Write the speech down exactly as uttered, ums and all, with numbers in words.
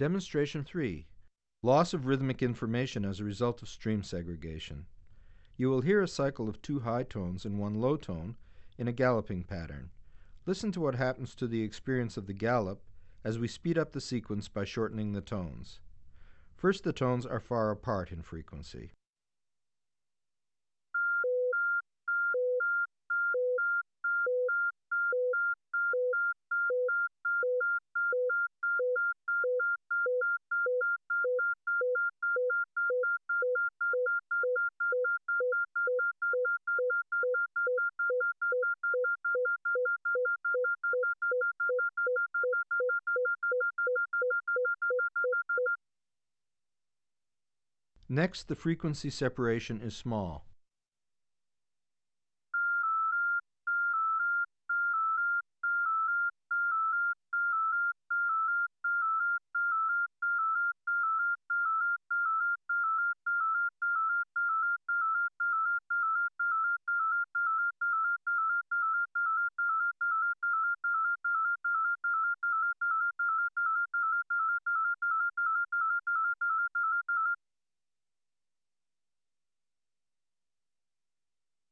Demonstration three. Loss of rhythmic information as a result of stream segregation. You will hear a cycle of two high tones and one low tone in a galloping pattern. Listen to what happens to the experience of the gallop as we speed up the sequence by shortening the tones. First, the tones are far apart in frequency. Next, the frequency separation is small.